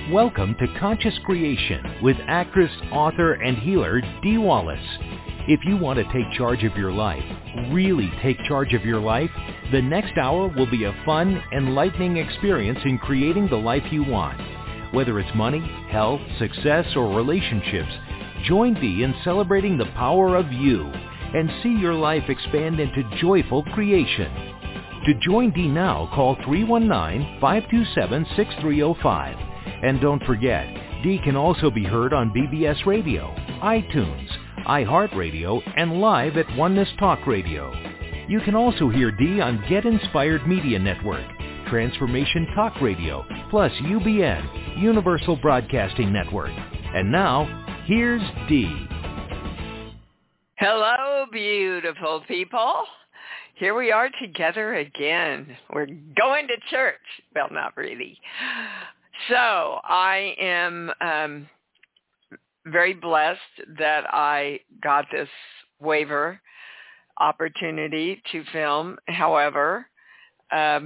Welcome to Conscious Creation with actress, author, and healer Dee Wallace. If you want to take charge of your life, really take charge of your life, the next hour will be a fun, enlightening experience in creating the life you want. Whether it's money, health, success, or relationships, join Dee in celebrating the power of you and see your life expand into joyful creation. To join Dee now, call 319-527-6305. And don't forget, Dee can also be heard on BBS Radio, iTunes, iHeartRadio, and live at Oneness Talk Radio. You can also hear Dee on Get Inspired Media Network, Transformation Talk Radio, plus UBN, Universal Broadcasting Network. And now, here's Dee. Hello, beautiful people. Here we are together again. We're going to church. Well, not really. So I am very blessed that I got this waiver opportunity to film. However, I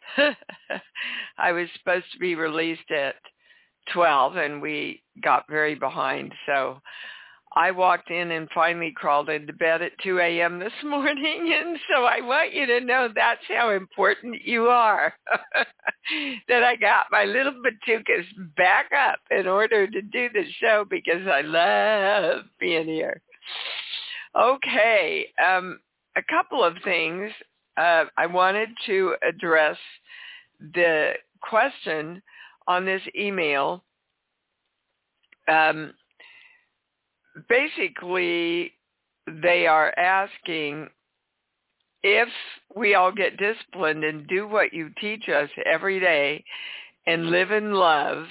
was supposed to be released at 12 and we got very behind. So I walked in and finally crawled into bed at 2 a.m. this morning. And so I want you to know that's how important you are, that I got my little batukas back up in order to do the show because I love being here. Okay, a couple of things. I wanted to address the question on this email. Basically, they are asking if we all get disciplined and do what you teach us every day and live in love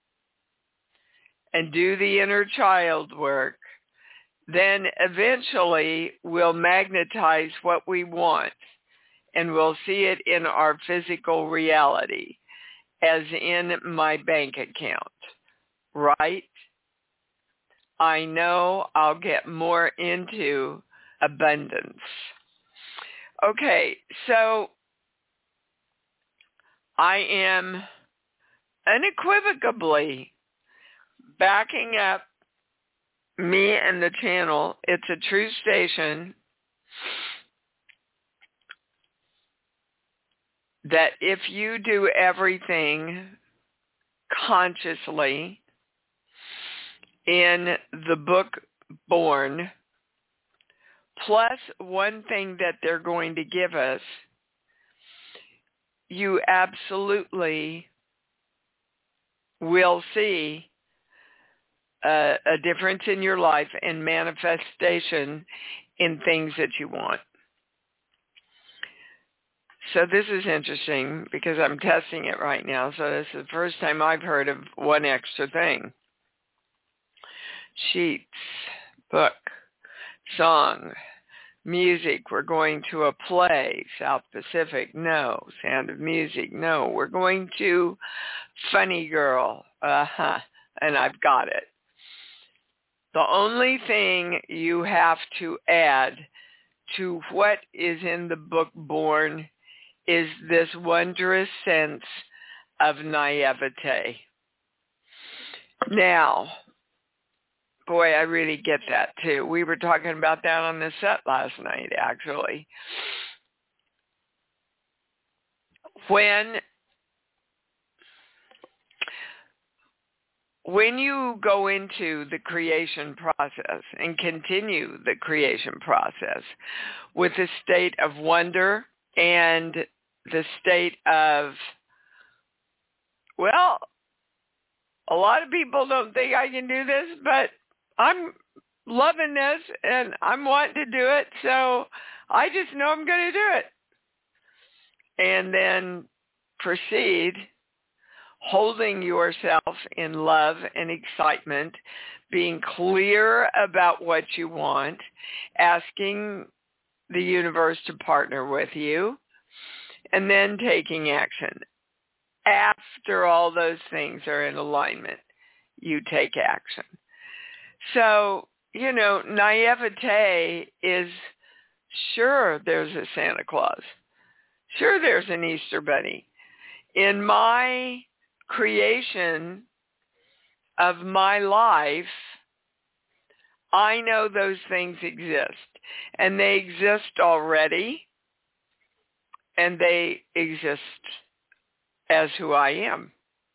and do the inner child work, then eventually we'll magnetize what we want and we'll see it in our physical reality, as in my bank account, right? I know I'll get more into abundance. Okay, so I am unequivocally backing up me and the channel. It's a true station that if you do everything consciously, in the book Born, plus one thing that they're going to give us, you absolutely will see a difference in your life and manifestation in things that you want. So this is interesting because I'm testing it right now. So this is the first time I've heard of one extra thing. Sheets, book, song, music. We're going to a play. South Pacific, no. Sound of Music, no. We're going to Funny Girl, and I've got it. The only thing you have to add to what is in the book Born is this wondrous sense of naivete. Now, boy, I really get that too. We were talking about that on the set last night, actually. When you go into the creation process and continue the creation process with a state of wonder and the state of, well, a lot of people don't think I can do this, but I'm loving this and I'm wanting to do it, so I just know I'm going to do it. And then proceed holding yourself in love and excitement, being clear about what you want, asking the universe to partner with you, and then taking action. After all those things are in alignment, you take action. So, naivete is, sure, there's a Santa Claus. Sure, there's an Easter Bunny. In my creation of my life, I know those things exist. And they exist already. And they exist as who I am.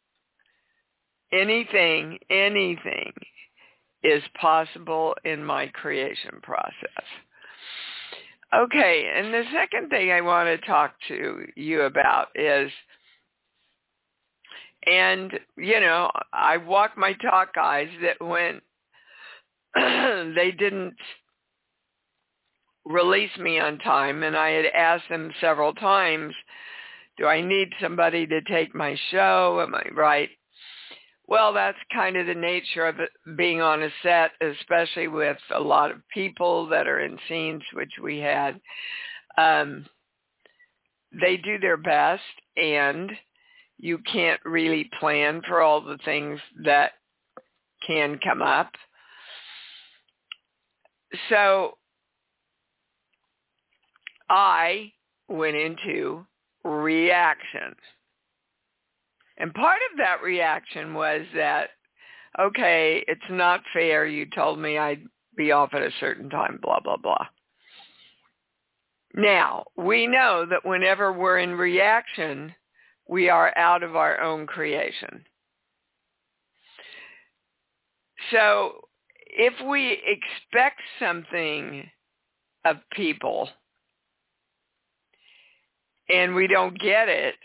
Anything is possible in my creation process. Okay, and the second thing I want to talk to you about is, and, I walk my talk, guys, that when they didn't release me on time, and I had asked them several times, do I need somebody to take my show? Am I right? Well, that's kind of the nature of it, being on a set, especially with a lot of people that are in scenes, which we had. They do their best, and you can't really plan for all the things that can come up. So I went into reaction. And part of that reaction was that, okay, it's not fair. You told me I'd be off at a certain time, blah, blah, blah. Now, we know that whenever we're in reaction, we are out of our own creation. So if we expect something of people and we don't get it,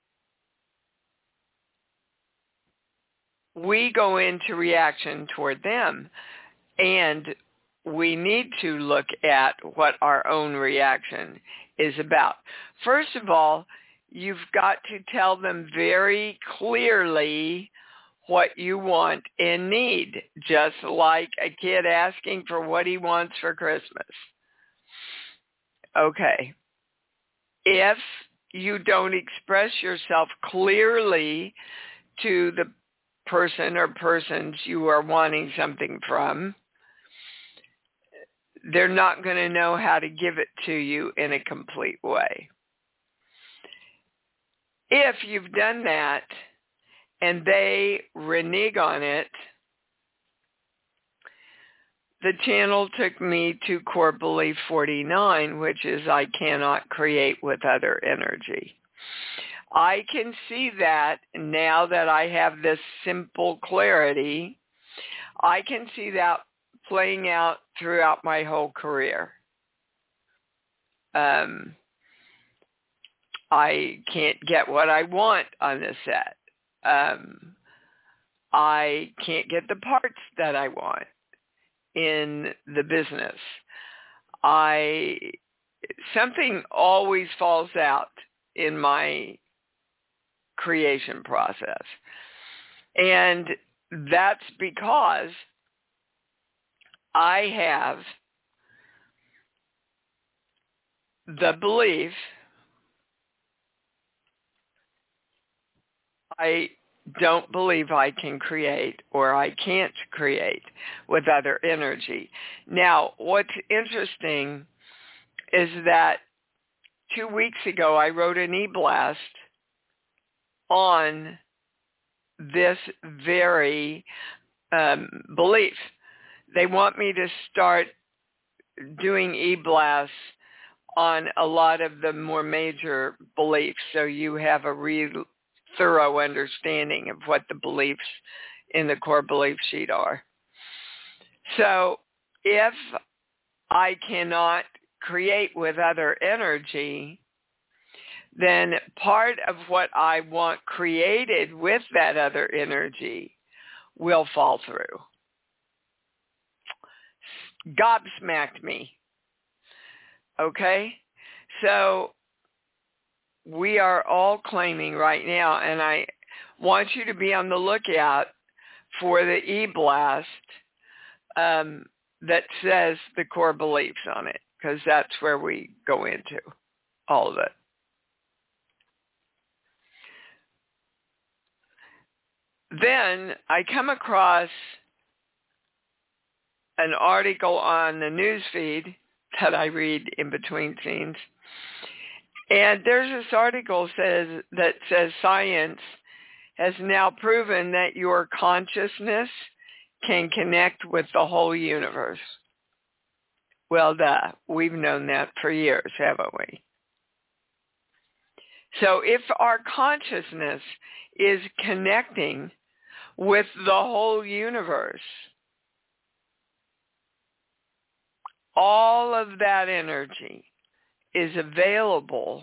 we go into reaction toward them, and we need to look at what our own reaction is about. First of all, you've got to tell them very clearly what you want and need, just like a kid asking for what he wants for Christmas. Okay. If you don't express yourself clearly to the person or persons you are wanting something from, they're not going to know how to give it to you in a complete way. If you've done that and they renege on it, the channel took me to core belief 49, which is I cannot create with other energy. I can see that now that I have this simple clarity. I can see that playing out throughout my whole career. I can't get what I want on the set. I can't get the parts that I want in the business. Something always falls out in my creation process. And that's because I have the belief I don't believe I can create or I can't create with other energy. Now, what's interesting is that 2 weeks ago I wrote an e-blast on this very belief. They want me to start doing e-blasts on a lot of the more major beliefs, so you have a real thorough understanding of what the beliefs in the core belief sheet are. So if I cannot create with other energy, then part of what I want created with that other energy will fall through. Gobsmacked me. Okay? So we are all claiming right now, and I want you to be on the lookout for the e-blast that says the core beliefs on it, because that's where we go into all of it. Then I come across an article on the news feed that I read in between scenes. And there's this article that says science has now proven that your consciousness can connect with the whole universe. Well, duh. We've known that for years, haven't we? So if our consciousness is connecting with the whole universe, all of that energy is available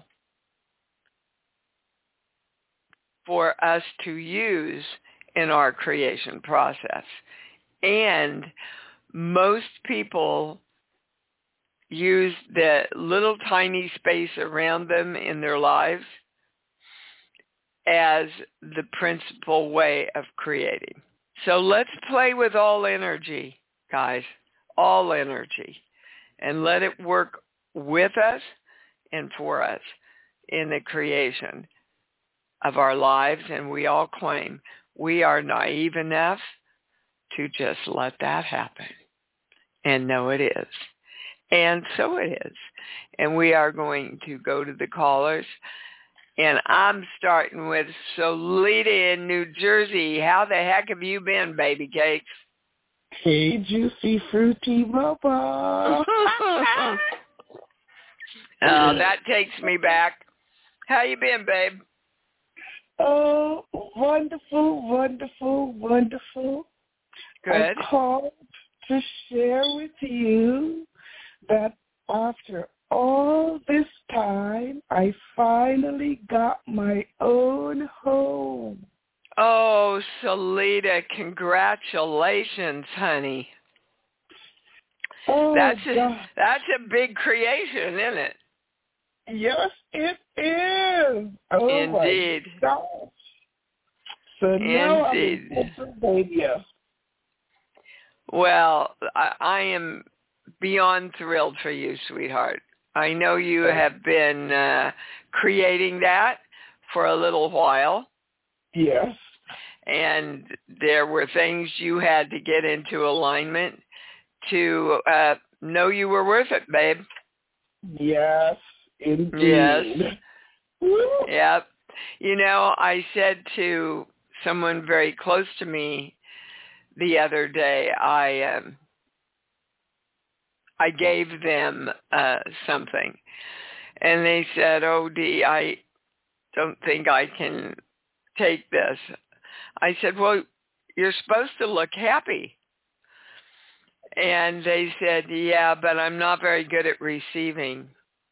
for us to use in our creation process. And most people use the little tiny space around them in their lives as the principal way of creating. So let's play with all energy, guys, all energy, and let it work with us and for us in the creation of our lives. And we all claim we are naive enough to just let that happen and know it is. And so it is. And we are going to go to the callers. And I'm starting with Solita in New Jersey. How the heck have you been, baby cakes? Hey, Juicy Fruity Bubba. That takes me back. How you been, babe? Oh, wonderful, wonderful, wonderful. Good. I called to share with you that after all this time, I finally got my own home. Oh, Solita, congratulations, honey. Oh, that's God. That's a big creation, isn't it? Yes, it is. Oh, indeed. My gosh. So now I'm in Pennsylvania. Well, I am beyond thrilled for you, sweetheart. I know you have been creating that for a little while. Yes. And there were things you had to get into alignment to know you were worth it, babe. Yes, indeed. Yes. Yep. You know, I said to someone very close to me the other day, I gave them something, and they said, "Oh, Dee, I don't think I can take this." I said, "Well, you're supposed to look happy." And they said, "Yeah, but I'm not very good at receiving."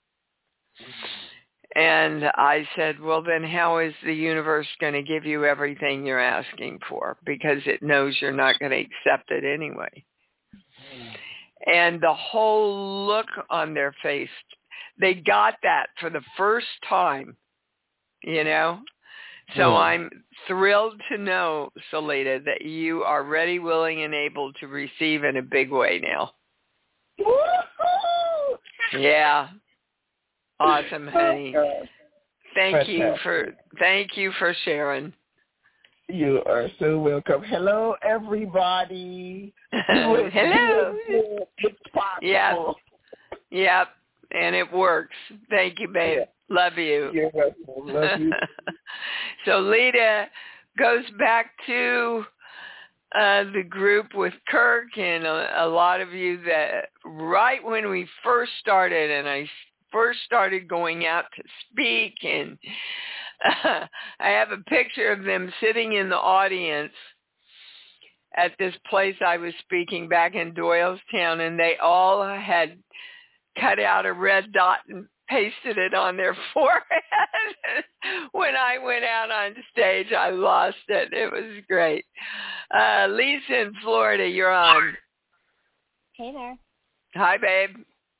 And I said, "Well, then how is the universe going to give you everything you're asking for? Because it knows you're not going to accept it anyway." And the whole look on their face, they got that for the first time, you know? So I'm thrilled to know, Solita, that you are ready, willing, and able to receive in a big way now. Woo-hoo! Yeah. Awesome, honey. Thank you for sharing. You are so welcome. Hello, everybody. Hello. It's possible. Yep. And it works. Thank you, babe. Yeah. Love you. You're welcome. Love you. So Lita goes back to the group with Kirk and a lot of you that right when we first started and I first started going out to speak, and I have a picture of them sitting in the audience at this place I was speaking back in Doylestown, and they all had cut out a red dot and pasted it on their forehead. When I went out on stage, I lost it. It was great. Lisa in Florida, you're on. Hey there. Hi, babe.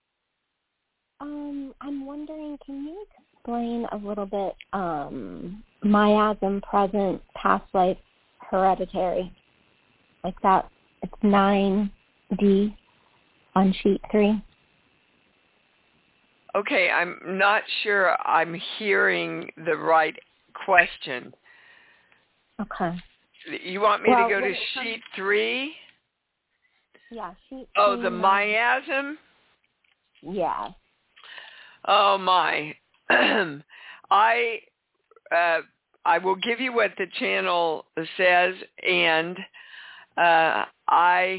I'm wondering, can you explain a little bit miasm, present, past life, hereditary? Like that, it's 9D on sheet 3. Okay, I'm not sure I'm hearing the right question. Okay. You want me to go to sheet 3? Yeah, sheet 3. Oh, the miasm? Yeah. Oh, my. I will give you what the channel says, and I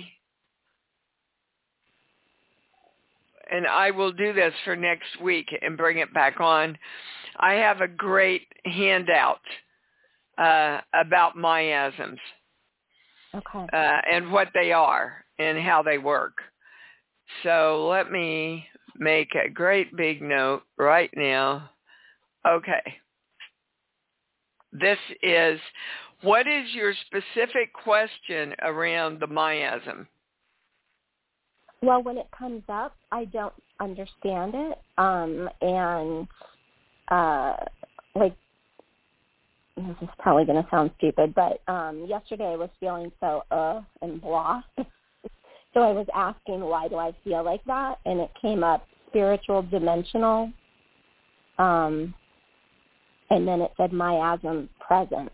will do this for next week and bring it back on. I have a great handout about miasms. Okay. And what they are and how they work. So let me make a great big note right now. Okay. What is your specific question around the miasm? Well, when it comes up, I don't understand it. This is probably going to sound stupid, but yesterday I was feeling so and blah. So I was asking, why do I feel like that? And it came up spiritual, dimensional, and then it said miasm present.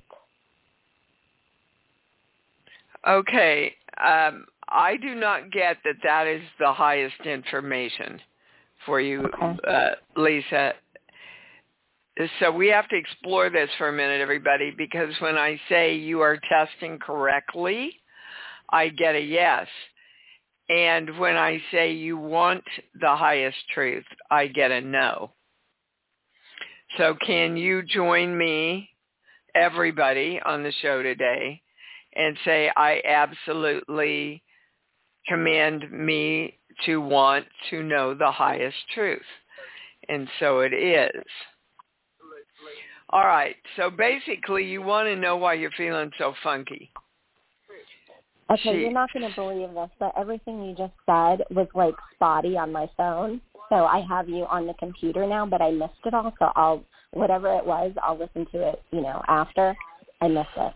Okay. I do not get that is the highest information for you, okay. Lisa. So we have to explore this for a minute, everybody, because when I say you are testing correctly, I get a yes. And when I say you want the highest truth, I get a no. So can you join me, everybody on the show today, and say, I absolutely command me to want to know the highest truth. And so it is. All right. So basically, you want to know why you're feeling so funky. Okay, you're not going to believe this, but everything you just said was like spotty on my phone. So I have you on the computer now, but I missed it all. So whatever it was, I'll listen to it, after. I missed it.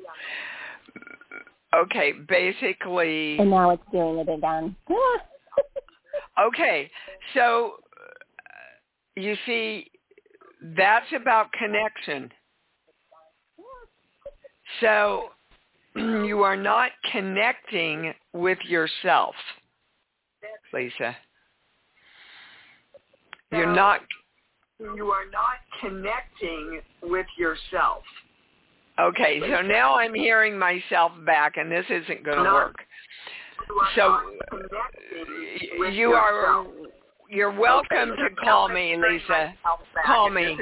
Okay, basically. And now it's doing it again. Okay, so you see, that's about connection. So you are not connecting with yourself, Lisa. You are not connecting with yourself. Okay, so now I'm hearing myself back, and this isn't going to work. So you're welcome to call me, Lisa. Call me.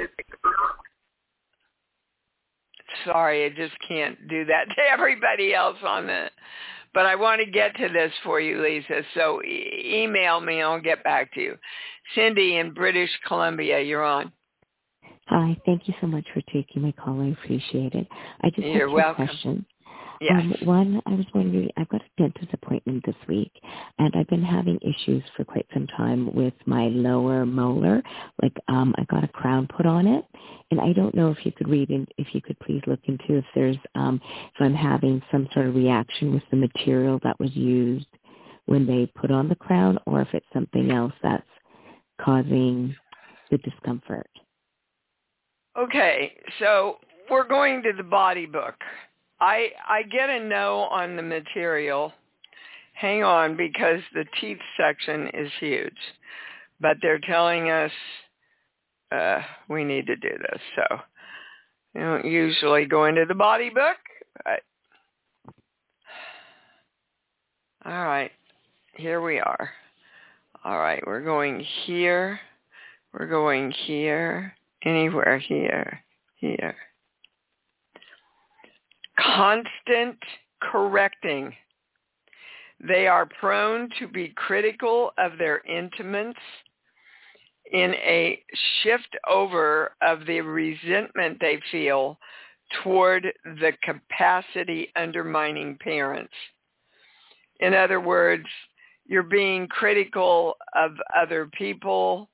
Sorry, I just can't do that to everybody else on the. But I want to get to this for you, Lisa. So email me, and I'll get back to you. Cindy in British Columbia, you're on. Hi, thank you so much for taking my call. I appreciate it. I just have two questions. Yes. One, I was wondering, I've got a dentist appointment this week, and I've been having issues for quite some time with my lower molar. I got a crown put on it, and I don't know if you could read and if you could please look into if there's, if I'm having some sort of reaction with the material that was used when they put on the crown, or if it's something else that's causing the discomfort. Okay, so we're going to the body book. I get a no on the material. Hang on, because the teeth section is huge. But they're telling us we need to do this. So I don't usually go into the body book. But all right, here we are. All right, we're going here. We're going here. Anywhere here. Here. Constant correcting. They are prone to be critical of their intimates in a shift over of the resentment they feel toward the capacity undermining parents. In other words, you're being critical of other people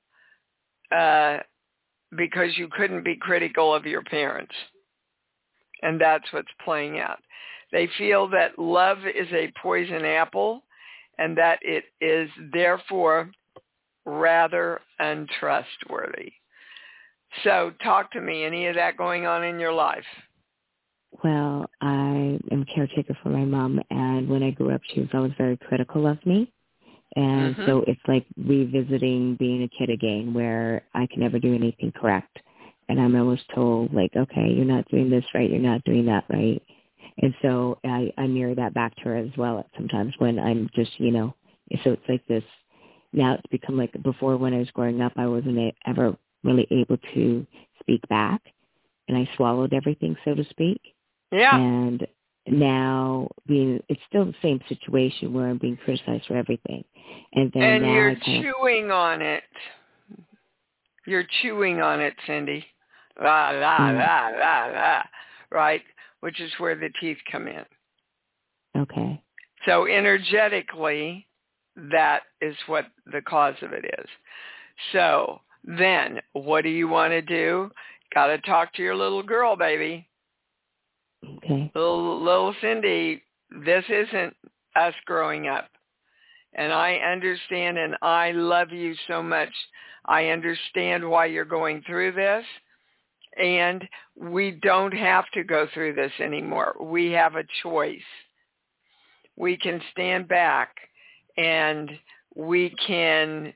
because you couldn't be critical of your parents. And that's what's playing out. They feel that love is a poison apple and that it is therefore rather untrustworthy. So talk to me. Any of that going on in your life? Well, I am a caretaker for my mom, and when I grew up, she was always very critical of me. And so it's like revisiting being a kid again, where I can never do anything correct. and I'm always told, like, okay, you're not doing this right, you're not doing that right. And so I mirror that back to her as well sometimes when I'm just, so it's like this. Now it's become like before when I was growing up, I wasn't ever really able to speak back, and I swallowed everything, so to speak. Yeah. And now it's still the same situation where I'm being criticized for everything. And then and now you're chewing on it. You're chewing on it, Cindy. La, la, la, la, la. Right? Which is where the teeth come in. Okay. So energetically, that is what the cause of it is. So then what do you want to do? Got to talk to your little girl, baby. Okay. Little Cindy, this isn't us growing up. And I understand and I love you so much. I understand why you're going through this. And we don't have to go through this anymore. We have a choice. We can stand back and we can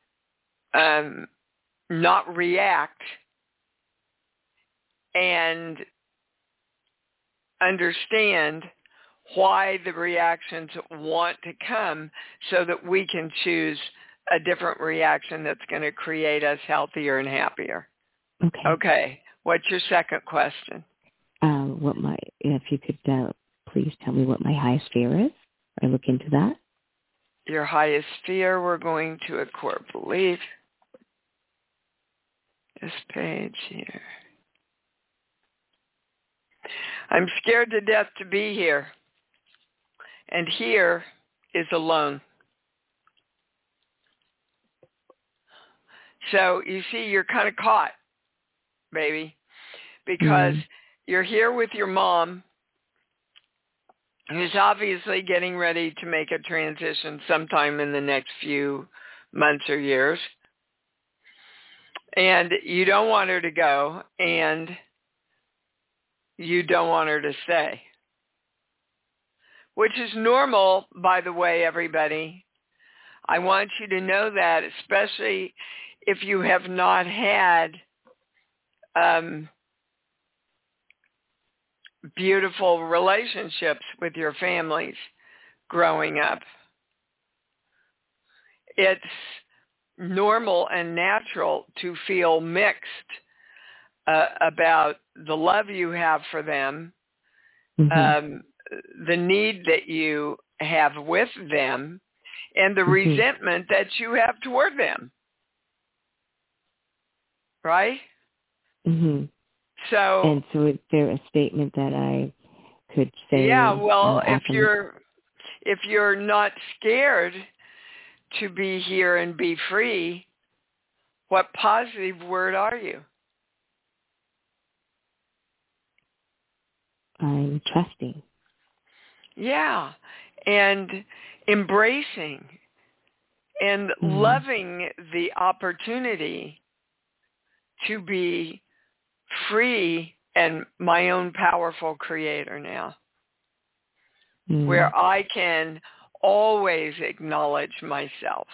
not react and understand why the reactions want to come so that we can choose a different reaction that's going to create us healthier and happier. Okay. What's your second question? If you could please tell me what my highest fear is. I look into that. Your highest fear, we're going to a core belief. This page here. I'm scared to death to be here. And here is alone. So you see, you're kind of caught, baby, because you're here with your mom, who's obviously getting ready to make a transition sometime in the next few months or years. And you don't want her to go, and you don't want her to stay. Which is normal, by the way, everybody. I want you to know that, especially if you have not had beautiful relationships with your families growing up. It's normal and natural to feel mixed about the love you have for them, the need that you have with them, and the resentment that you have toward them. Right? So is there a statement that I could say? Yeah, well, if you're not scared to be here and be free, what positive word are you? I'm trusting. Yeah, and embracing and loving the opportunity to be free and my own powerful creator now, where I can always acknowledge myself.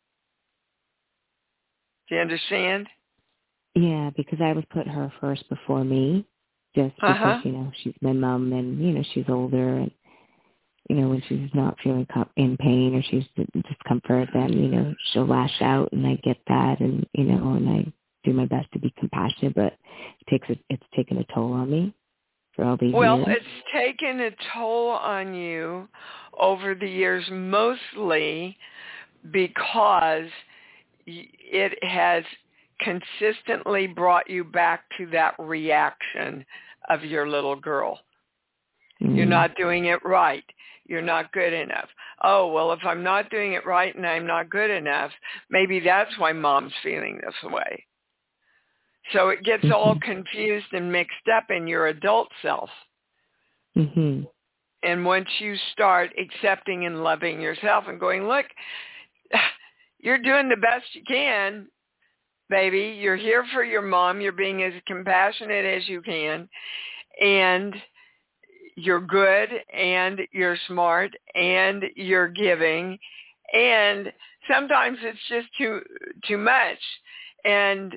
Do you understand? Yeah, because I would put her first before me, just because, she's my mom and, she's older and, when she's not feeling in pain or she's in discomfort, then, she'll lash out and I get that and, and I do my best to be compassionate, but it's taken a toll on me for all these years. Well, it's taken a toll on you over the years, mostly because it has consistently brought you back to that reaction of your little girl. You're not doing it right. You're not good enough. Oh, well, if I'm not doing it right and I'm not good enough, maybe that's why mom's feeling this way. So it gets all confused and mixed up in your adult self. And once you start accepting and loving yourself and going, look, you're doing the best you can, baby. You're here for your mom. You're being as compassionate as you can. And you're good and you're smart and you're giving. And sometimes it's just too much. And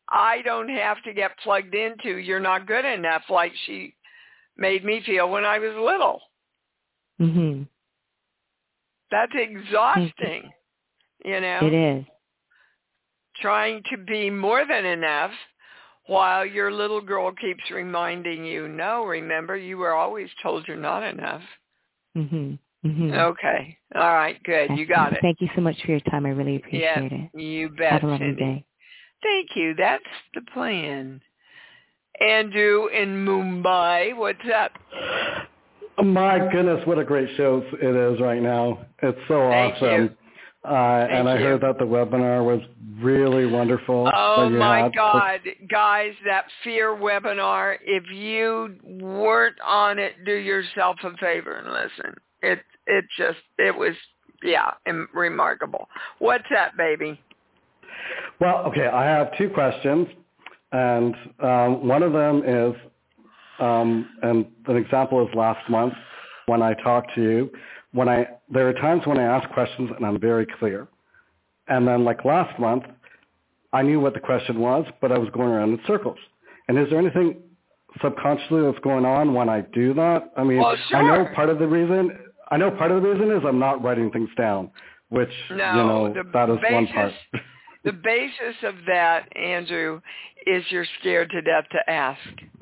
I don't have to get plugged into you're not good enough like she made me feel when I was little. Mhm. That's exhausting, you know. It is. Trying to be more than enough while your little girl keeps reminding you, no, remember, you were always told you're not enough. Mhm. Mhm. Okay. All right, good. You got it. Thank you so much for your time. I really appreciate it. You bet, Have a lovely Cindy. day. Thank you. That's the plan. Andrew in Mumbai, what's up? My goodness, what a great show it is right now. It's so Thank awesome. you. And I heard that the webinar was really wonderful. Oh, my God. Guys, that fear webinar, if you weren't on it, do yourself a favor and listen. It was remarkable. What's that, baby? Well, okay, I have two questions. And one of them is, and an example is last month when I talked to you, there are times when I ask questions and I'm very clear. And then like last month, I knew what the question was, but I was going around in circles. And is there anything subconsciously that's going on when I do that? I mean, well, sure. I know part of the reason is I'm not writing things down, which, that is one part. The basis of that, Andrew, is you're scared to death to ask.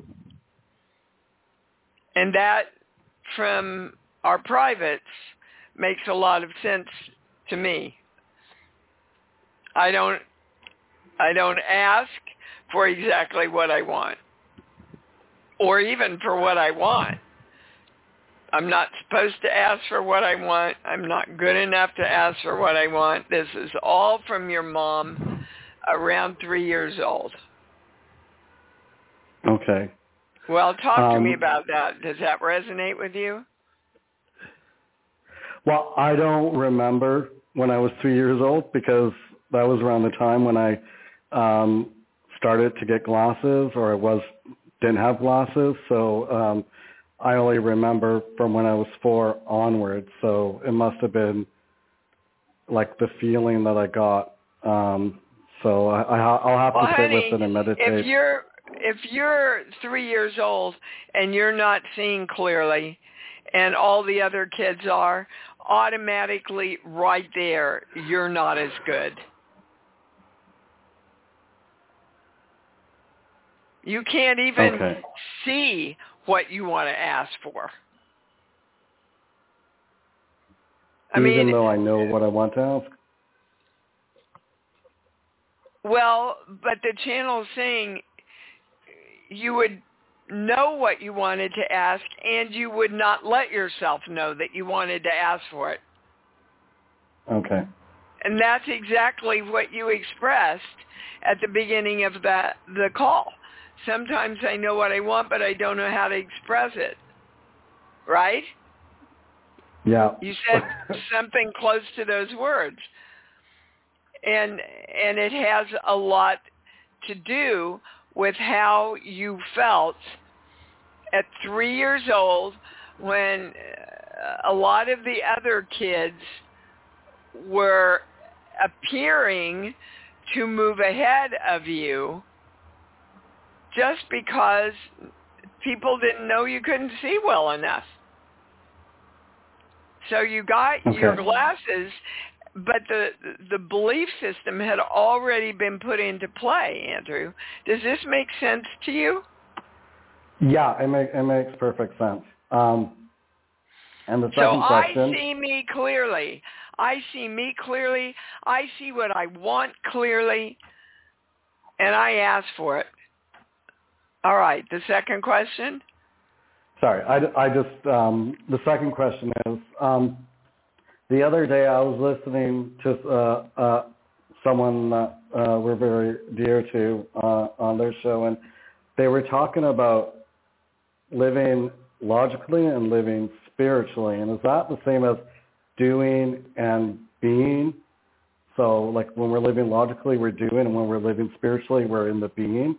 And that, from our privates, makes a lot of sense to me. I don't ask for exactly what I want, or even for what I want. I'm not supposed to ask for what I want. I'm not good enough to ask for what I want. This is all from your mom around 3 years old. Okay. Well, talk to me about that. Does that resonate with you? Well, I don't remember when I was 3 years old because that was around the time when I started to get glasses or didn't have glasses. So I only remember from when I was 4 onwards. So it must have been like the feeling that I got. So I'll have to sit with it and meditate. If you're 3 years old and you're not seeing clearly and all the other kids are, automatically right there, you're not as good. You can't even see what you want to ask for. Even though I know what I want to ask? Well, but the channel's saying you would know what you wanted to ask and you would not let yourself know that you wanted to ask for it. Okay. And that's exactly what you expressed at the beginning of the call. Sometimes I know what I want, but I don't know how to express it. Right? Yeah. You said something close to those words. And it has a lot to do with how you felt at 3 years old when a lot of the other kids were appearing to move ahead of you just because people didn't know you couldn't see well enough. So you got your glasses, but the belief system had already been put into play, Andrew. Does this make sense to you? Yeah, it makes perfect sense. And the second question... So I see me clearly. I see what I want clearly, and I ask for it. All right, the second question? Sorry, I just, the second question is, the other day I was listening to someone that we're very dear to on their show, and they were talking about living logically and living spiritually. And is that the same as doing and being? So like when we're living logically, we're doing, and when we're living spiritually, we're in the being?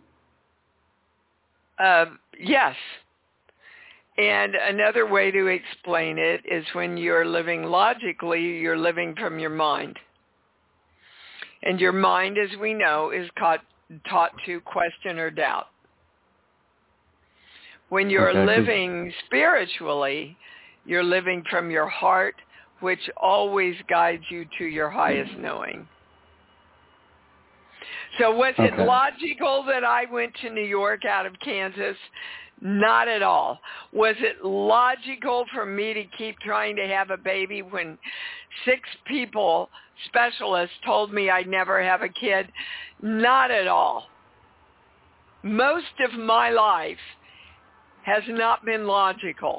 Yes. And another way to explain it is when you're living logically, you're living from your mind. And your mind, as we know, is taught to question or doubt. When you're living spiritually, you're living from your heart, which always guides you to your highest knowing. So was it logical that I went to New York out of Kansas? Not at all. Was it logical for me to keep trying to have a baby when 6 people, specialists, told me I'd never have a kid? Not at all. Most of my life has not been logical.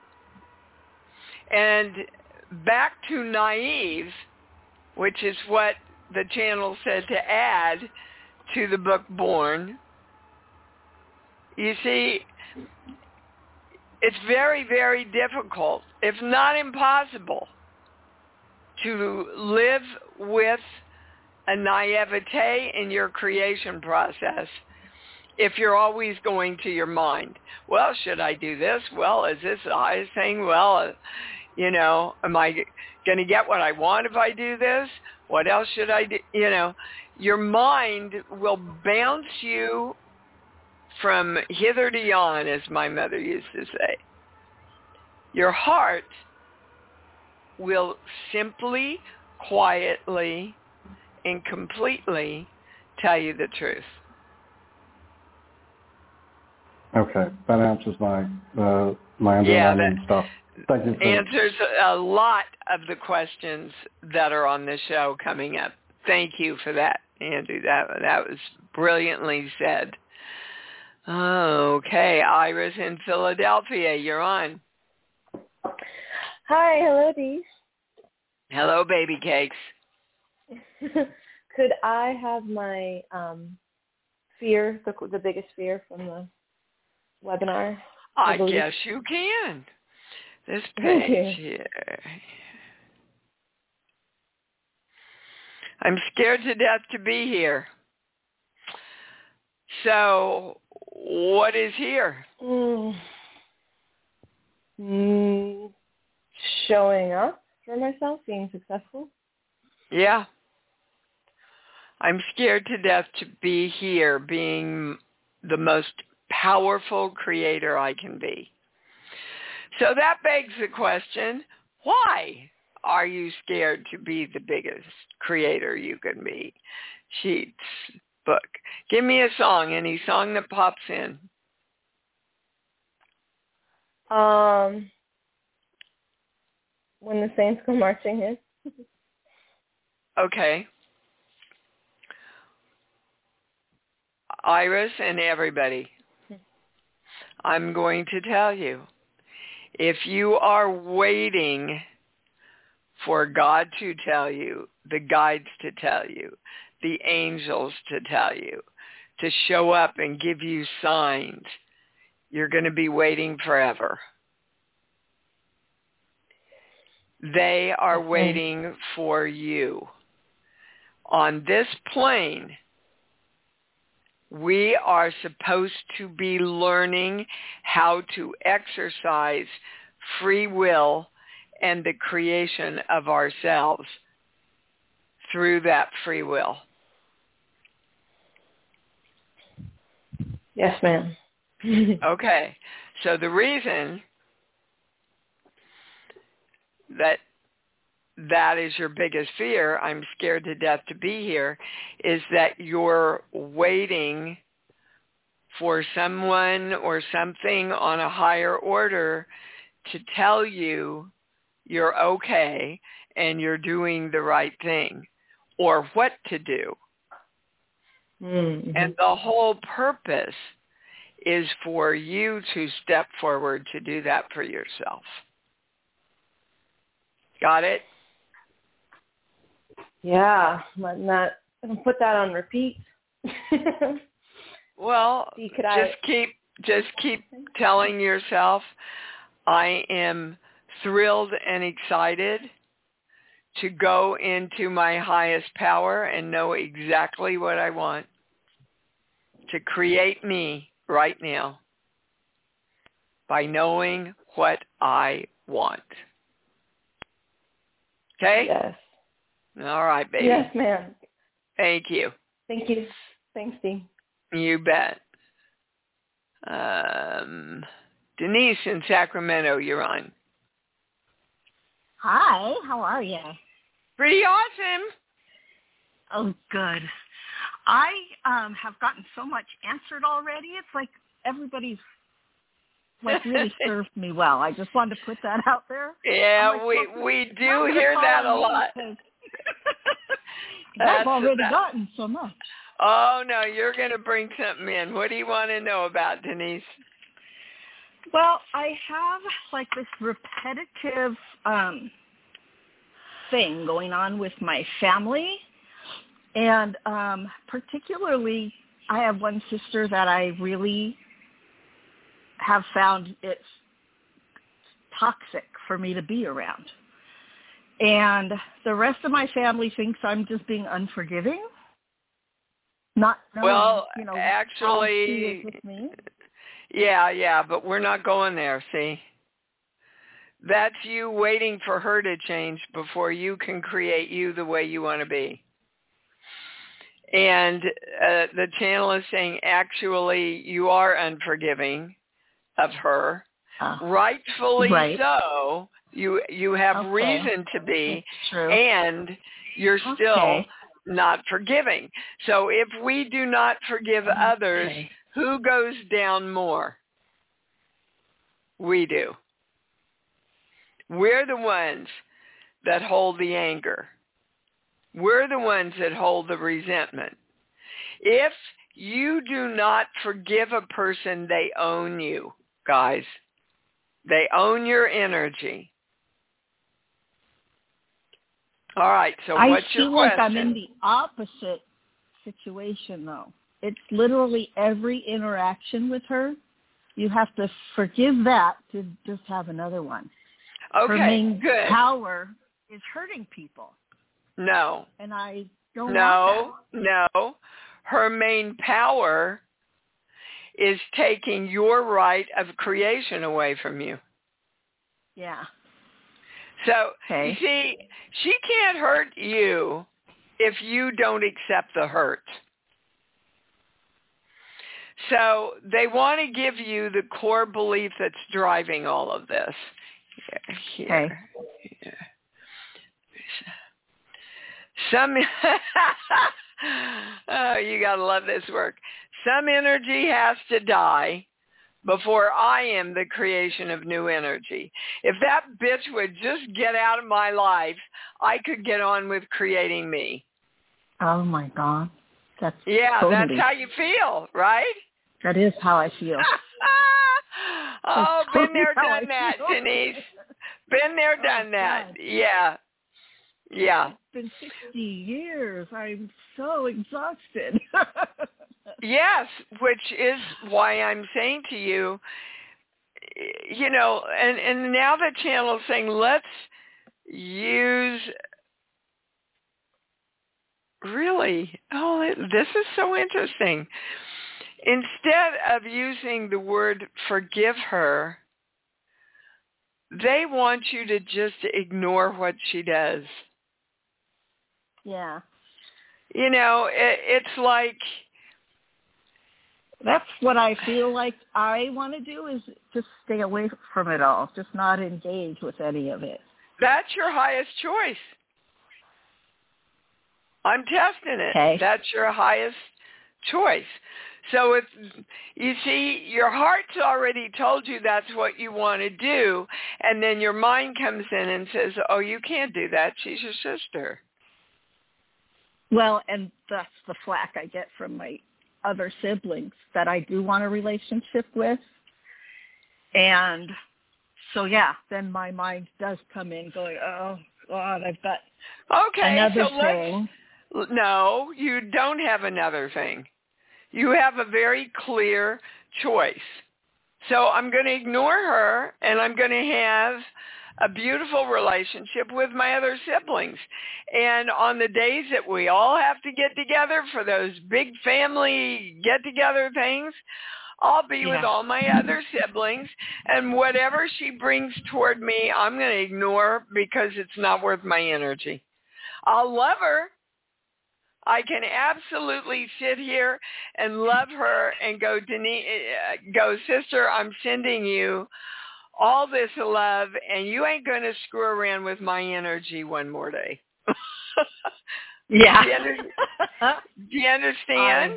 And back to naive, which is what the channel said to add to the book Born. You see, it's very, very difficult, if not impossible, to live with a naivete in your creation process if you're always going to your mind. Well, should I do this? Well, is this the highest thing? Well, am I going to get what I want if I do this? What else should I do? Your mind will bounce you from hither to yon, as my mother used to say. Your heart will simply, quietly, and completely tell you the truth. Okay, that answers my underlying stuff. Thank you. Answers a lot of the questions that are on the show coming up. Thank you for that, Andrew. That was brilliantly said. Okay, Iris in Philadelphia, you're on. Hi, hello, Dee. Hello, baby cakes. Could I have my fear, the biggest fear from the webinar? I guess you can. This page here. I'm scared to death to be here. So, what is here? Showing up for myself, being successful. Yeah. I'm scared to death to be here, being the most powerful creator I can be. So that begs the question, why are you scared to be the biggest creator you can be? Sheets, book. Give me a song, any song that pops in. When the Saints Go Marching In. Okay. Iris and everybody, I'm going to tell you, if you are waiting for God to tell you, the guides to tell you, the angels to tell you, to show up and give you signs, you're going to be waiting forever. They are waiting for you. On this plane, we are supposed to be learning how to exercise free will and the creation of ourselves through that free will. Yes, ma'am. Okay. So the reason that is your biggest fear, I'm scared to death to be here, is that you're waiting for someone or something on a higher order to tell you you're okay and you're doing the right thing or what to do. Mm-hmm. And the whole purpose is for you to step forward to do that for yourself. Got it? Yeah, put that on repeat. Well, just keep telling yourself, I am thrilled and excited to go into my highest power and know exactly what I want, to create me right now by knowing what I want. Okay? Yes. All right, baby. Yes, ma'am. Thank you. Thank you. Thanks, Dee. You bet. Denise in Sacramento, you're on. Hi, how are you? Pretty awesome. Oh, good. I have gotten so much answered already. It's like everybody's really served me well. I just wanted to put that out there. Yeah, we do hear that a lot. I've already gotten so much. Oh, no, you're going to bring something in. What do you want to know about, Denise? Well, I have like this repetitive thing going on with my family. And particularly, I have one sister that I really have found it's toxic for me to be around. And the rest of my family thinks I'm just being unforgiving. Not knowing, actually, how she is with me. Yeah, but we're not going there, see? That's you waiting for her to change before you can create you the way you want to be. And the channel is saying, actually, you are unforgiving of her. Rightfully right. So. You have reason to be, and you're still not forgiving. So if we do not forgive others, who goes down more? We do. We're the ones that hold the anger. We're the ones that hold the resentment. If you do not forgive a person, they own you, guys. They own your energy. All right, so what's your question? I feel like I'm in the opposite situation, though. It's literally every interaction with her. You have to forgive that to just have another one. Okay, her main good. Power is hurting people. No. And I don't want that. No. Her main power is taking your right of creation away from you. Yeah. So, you see, she can't hurt you if you don't accept the hurt. So they want to give you the core belief that's driving all of this. Here. Some, oh, you got to love this work. Some energy has to die before I am the creation of new energy. If that bitch would just get out of my life, I could get on with creating me. Oh, my God. That's that's how you feel, right? That is how I feel. Oh, been there, done that, Denise. Been there, done that. God. Yeah. It's been 60 years. I'm so exhausted. Yes, which is why I'm saying to you, and now the channel is saying, let's use, this is so interesting. Instead of using the word forgive her, they want you to just ignore what she does. Yeah. It's like... That's what I feel like I want to do, is just stay away from it all, just not engage with any of it. That's your highest choice. I'm testing it. Okay. That's your highest choice. So if you see, your heart's already told you that's what you want to do, and then your mind comes in and says, oh, you can't do that. She's your sister. Well, and that's the flack I get from my other siblings that I do want a relationship with. And so, then my mind does come in going, oh, God, I've got another thing. No, you don't have another thing. You have a very clear choice. So I'm going to ignore her, and I'm going to have a beautiful relationship with my other siblings. And on the days that we all have to get together for those big family get-together things, I'll be with all my other siblings, and whatever she brings toward me, I'm going to ignore because it's not worth my energy. I'll love her. I can absolutely sit here and love her and go, Denise, go, sister, I'm sending you all this love, and you ain't going to screw around with my energy one more day. Yeah. Do you understand?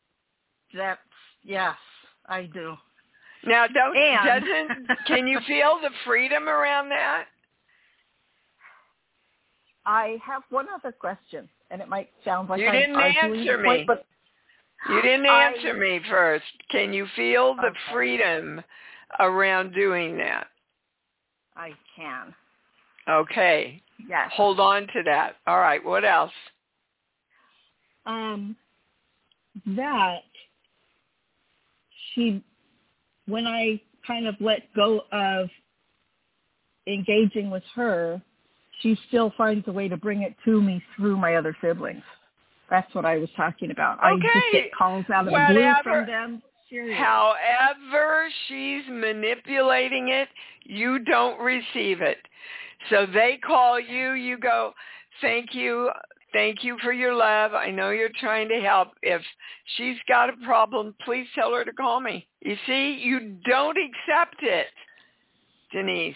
Yes, I do. Now, can you feel the freedom around that? I have one other question, and it might sound like you didn't answer me. Point, but you didn't answer me first. Can you feel the freedom around doing that? I can. Okay. Yes. Hold on to that. All right. What else? That when I kind of let go of engaging with her, she still finds a way to bring it to me through my other siblings. That's what I was talking about. Okay. I just get calls out of the blue from them. Seriously. However she's manipulating it, you don't receive it. So they call you, you go, thank you for your love. I know you're trying to help. If she's got a problem, please tell her to call me. You see, you don't accept it, Denise.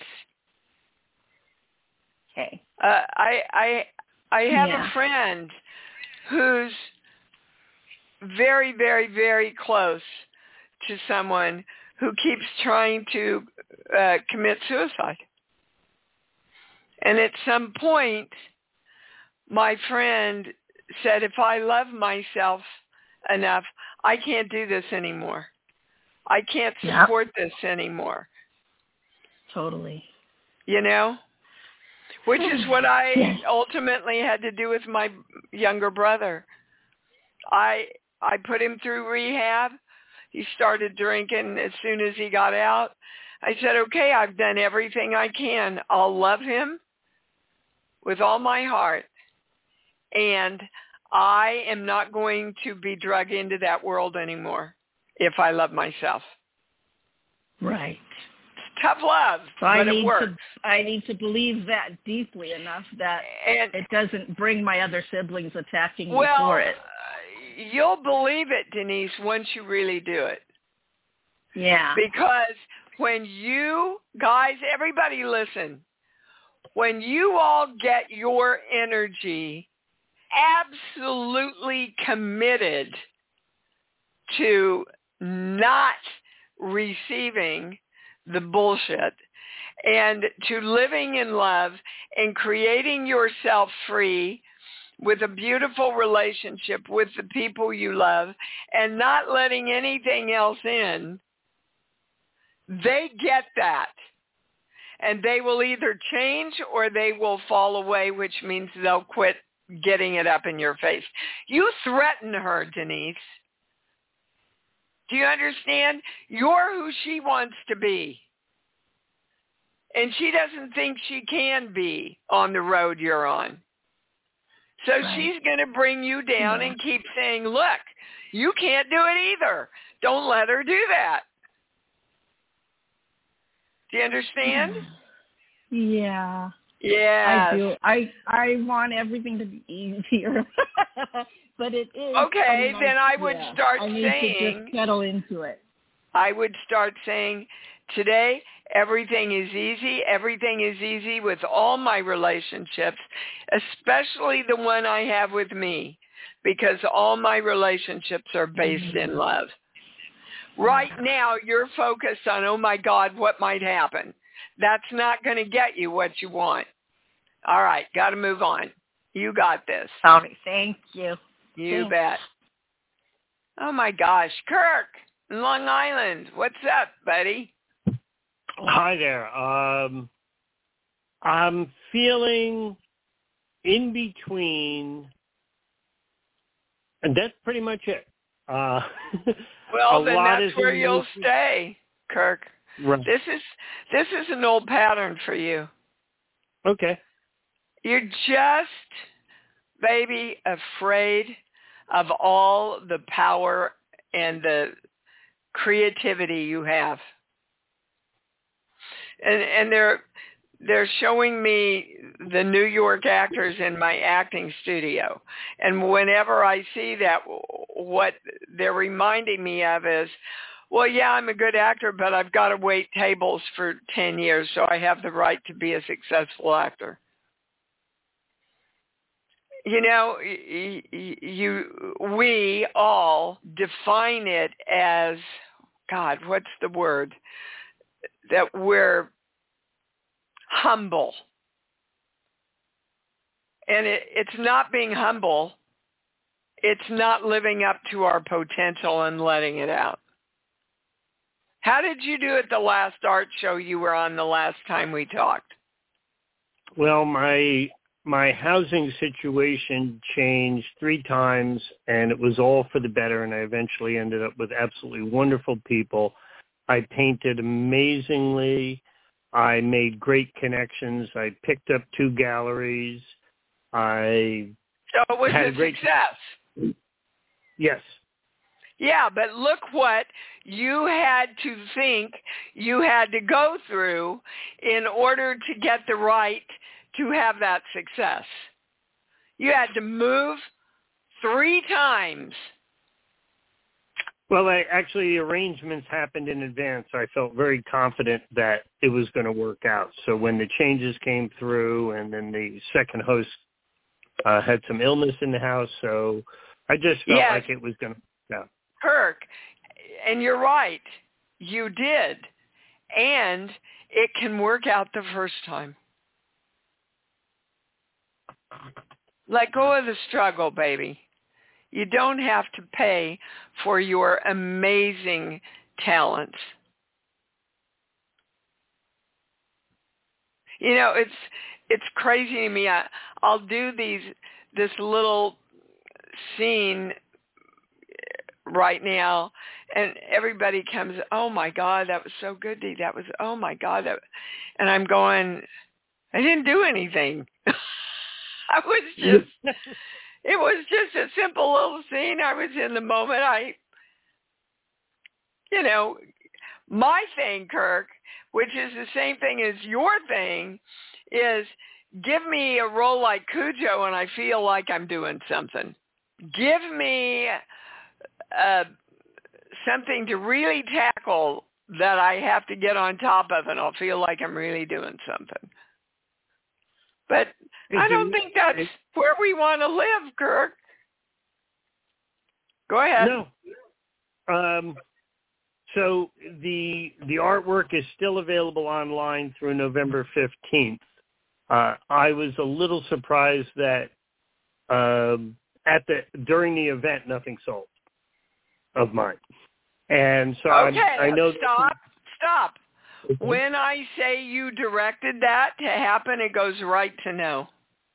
Okay. I have a friend who's very, very, very close to someone who keeps trying to commit suicide. And at some point, my friend said, if I love myself enough, I can't do this anymore. I can't support this anymore. Totally. You know? Which is what I ultimately had to do with my younger brother. I put him through rehab. He started drinking as soon as he got out. I said, okay, I've done everything I can. I'll love him with all my heart. And I am not going to be drug into that world anymore if I love myself. Right. It's tough love, but it works. I need to believe that deeply enough that it doesn't bring my other siblings attacking me for it. You'll believe it, Denise, once you really do it. Yeah. Because when you, guys, everybody listen, when you all get your energy absolutely committed to not receiving the bullshit and to living in love and creating yourself free with a beautiful relationship with the people you love and not letting anything else in, they get that. And they will either change or they will fall away, which means they'll quit getting it up in your face. You threaten her, Denise. Do you understand? You're who she wants to be. And she doesn't think she can be on the road you're on. So she's going to bring you down and keep saying, look, you can't do it either. Don't let her do that. Do you understand? Yeah. Yeah. I do. I want everything to be easier. But it is. Okay, then I would start I need saying. to just settle into it. I would start saying, today, everything is easy. Everything is easy with all my relationships, especially the one I have with me, because all my relationships are based in love. Right now, you're focused on, oh, my God, what might happen. That's not going to get you what you want. All right, got to move on. You got this. All right, thank you. You bet. Oh, my gosh. Kirk, in Long Island. What's up, buddy? Hi there. I'm feeling in between, and that's pretty much it. Well, then that's where you'll stay, Kirk. Right. This is an old pattern for you. Okay. You're just, baby, afraid of all the power and the creativity you have. And they're showing me the New York actors in my acting studio. And whenever I see that, what they're reminding me of is, well, yeah, I'm a good actor, but I've got to wait tables for 10 years, so I have the right to be a successful actor. You know, we all define it as, God, what's the word? That we're humble. And it's not being humble. It's not living up to our potential and letting it out. How did you do at the last art show you were on the last time we talked? Well, my housing situation changed 3 times, and it was all for the better, and I eventually ended up with absolutely wonderful people. I painted amazingly. I made great connections. I picked up 2 galleries. So it was had a success. Yes. Yeah, but look what you had to think you had to go through in order to get the right to have that success. You had to move 3 times. Well, the arrangements happened in advance. I felt very confident that it was going to work out. So when the changes came through, and then the second host had some illness in the house, so I just felt like it was going to work out. Kirk, and you're right. You did. And it can work out the first time. Let go of the struggle, baby. You don't have to pay for your amazing talents. You know, it's crazy to me. I'll do this little scene right now, and everybody comes, oh my God, that was so good, Dee. That was, oh my God. And I'm going, I didn't do anything. It was just a simple little scene. I was in the moment. My thing, Kirk, which is the same thing as your thing, is give me a role like Cujo and I feel like I'm doing something. Give me something to really tackle that I have to get on top of, and I'll feel like I'm really doing something. But I don't think that's where we want to live, Kirk. Go ahead. No. So the artwork is still available online through November 15th. I was a little surprised that during the event nothing sold of mine, and so okay, I know. Stop. Mm-hmm. When I say you directed that to happen, it goes right to no.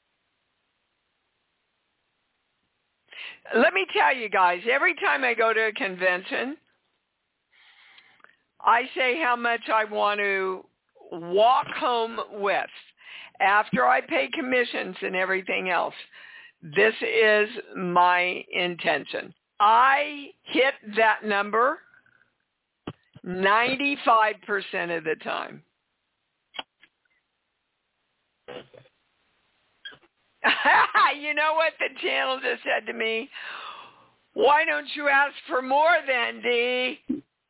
Let me tell you guys, every time I go to a convention, I say how much I want to walk home with after I pay commissions and everything else. This is my intention. I hit that number 95% of the time. You know what the channel just said to me? Why don't you ask for more then, Dee?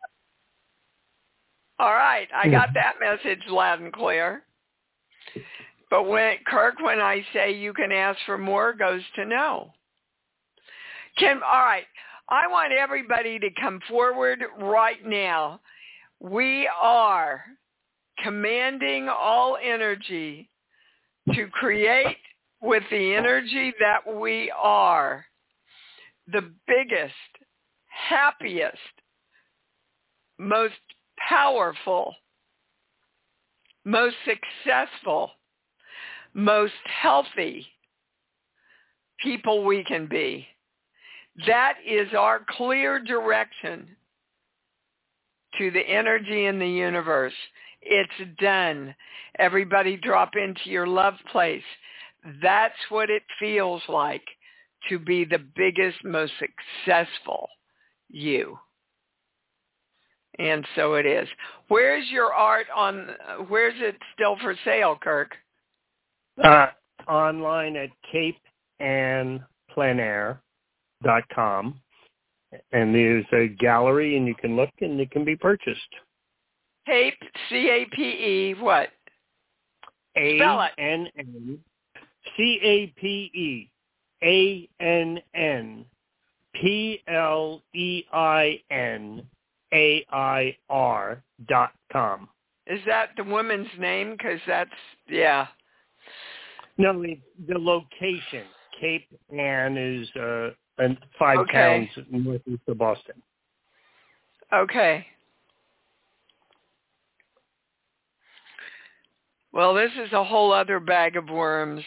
All right, I got that message loud and clear. But when I say you can ask for more, goes to no. All right, I want everybody to come forward right now. We are commanding all energy to create with the energy that we are the biggest, happiest, most powerful, most successful, most healthy people we can be. That is our clear direction to the energy in the universe. It's done. Everybody drop into your love place. That's what it feels like to be the biggest, most successful you. And so it is. Where's your art where's it still for sale, Kirk? Online at capeandpleinair.com. And there's a gallery, and you can look, and it can be purchased. Cape, C-A-P-E, what? Spell it. A-N-N, CAPEANNPLEINAIR.com. Is that the woman's name? Because that's, yeah. No, the location. Cape Ann is 5 towns northeast of Boston. Okay. Well, this is a whole other bag of worms.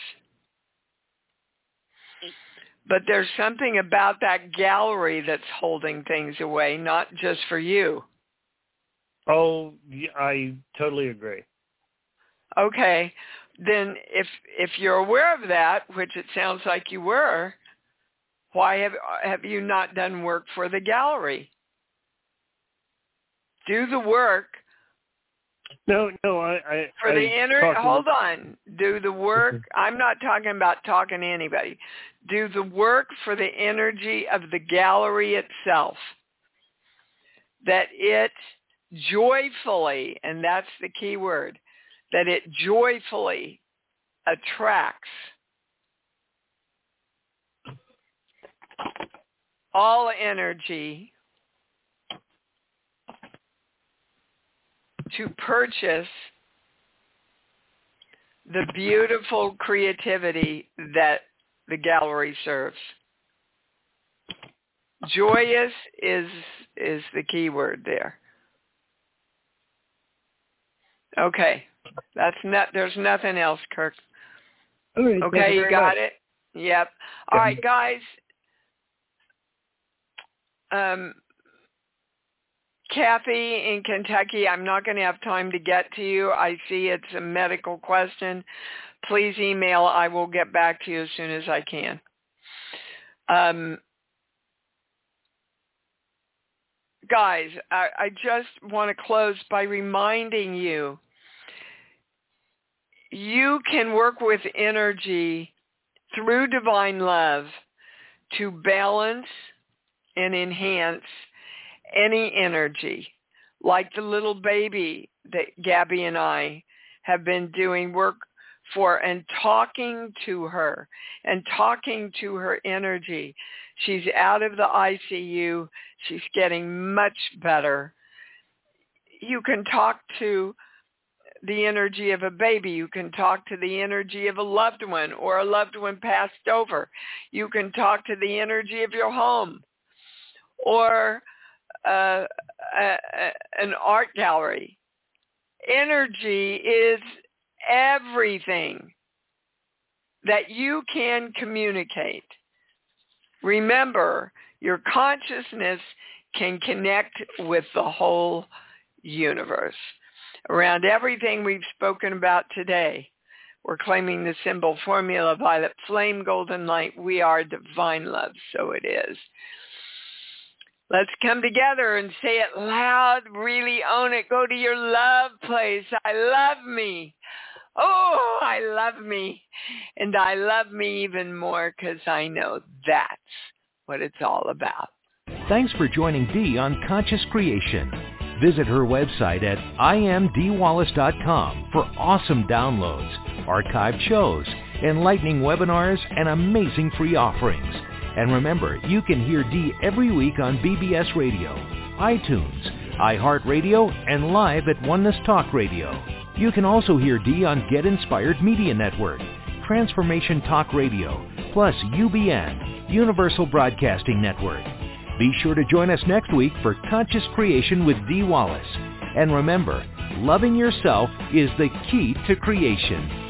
But there's something about that gallery that's holding things away, not just for you. Oh, I totally agree. Okay. Then if you're aware of that, which it sounds like you were, why have you not done work for the gallery? Do the work. No, hold on. Do the work. I'm not talking about talking to anybody. Do the work for the energy of the gallery itself. That it joyfully, and that's the key word, that it joyfully attracts all energy to purchase the beautiful creativity that the gallery serves. Joyous is the key word there. Okay. There's nothing else, Kirk. All right, okay, you got it? Yep. All right, guys. Kathy in Kentucky, I'm not going to have time to get to you. I see it's a medical question. Please email. I will get back to you as soon as I can. Guys, I just want to close by reminding you, you can work with energy through divine love to balance and enhance any energy, like the little baby that Gabby and I have been doing work for and talking to her energy. She's out of the ICU. She's getting much better. You can talk to the energy of a baby. You can talk to the energy of a loved one or a loved one passed over. You can talk to the energy of your home or an art gallery. Energy is everything that you can communicate. Remember, your consciousness can connect with the whole universe. Around everything we've spoken about today, we're claiming the symbol formula, violet flame, golden light. We are divine love, so it is. Let's come together and say it loud, really own it. Go to your love place. I love me. Oh, I love me. And I love me even more because I know that's what it's all about. Thanks for joining Dee on Conscious Creation. Visit her website at imdwallace.com for awesome downloads, archived shows, enlightening webinars, and amazing free offerings. And remember, you can hear Dee every week on BBS Radio, iTunes, iHeartRadio, and live at Oneness Talk Radio. You can also hear Dee on Get Inspired Media Network, Transformation Talk Radio, plus UBN, Universal Broadcasting Network. Be sure to join us next week for Conscious Creation with Dee Wallace. And remember, loving yourself is the key to creation.